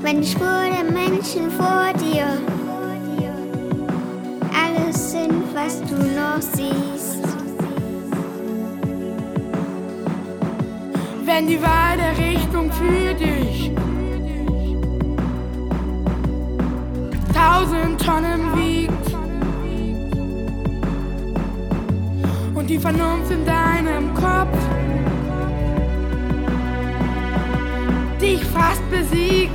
wenn die Spur der Menschen vor dir alles sind, was du noch siehst. Wenn die Wahl der Richtung für dich 1000 Tonnen wiegt und die Vernunft in deinem Kopf dich fast besiegt.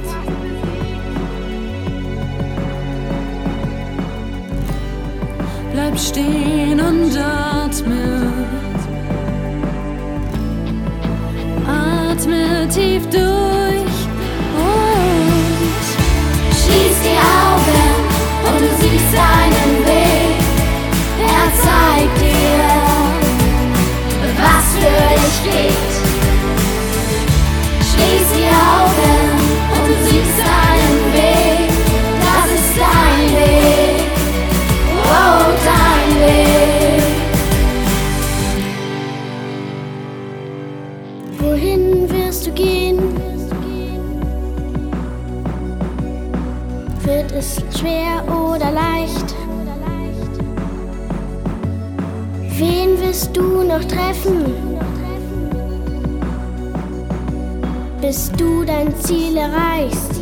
Bleib stehen und atme. Atme tief durch und schließ die Augen und du siehst seinen Weg. Er zeigt dir, was für dich geht. Schließ die Augen und du siehst seinen Weg. Das ist dein Weg, oh, dein Weg. Wohin wirst du gehen? Wird es schwer oder leicht? Wen wirst du noch treffen, bis du dein Ziel erreichst?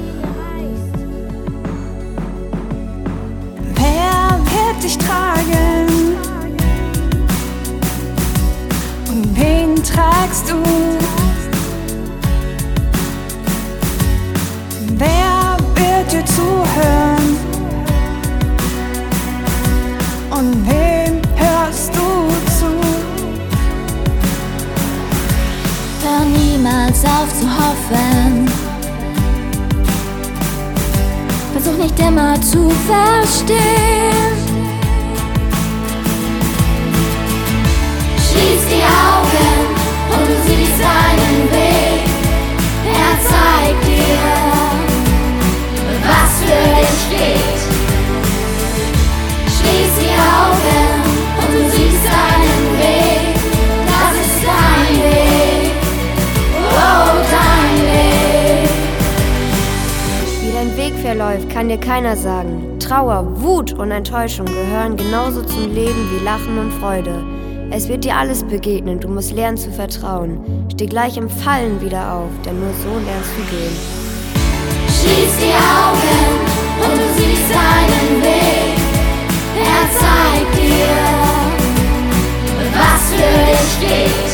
wer wird dich tragen? Und wen tragst du? Wer wird dir zuhören? Und wem hörst du zu? Hör niemals auf zu hoffen. Versuch nicht immer zu verstehen. Schließ die Augen und du siehst seinen Weg. Er zeigt dir, was für dich geht. Schließ die Augen und du siehst seinen Weg. Das ist dein Weg, oh, dein Weg. Wie dein Weg verläuft, kann dir keiner sagen. Trauer, Wut und Enttäuschung gehören genauso zum Leben wie Lachen und Freude. Es wird dir alles begegnen, du musst lernen zu vertrauen. Steh gleich im Fallen wieder auf, denn nur so lernst du gehen. Schließ die Augen und du siehst seinen Weg. Er zeigt dir, was für dich geht.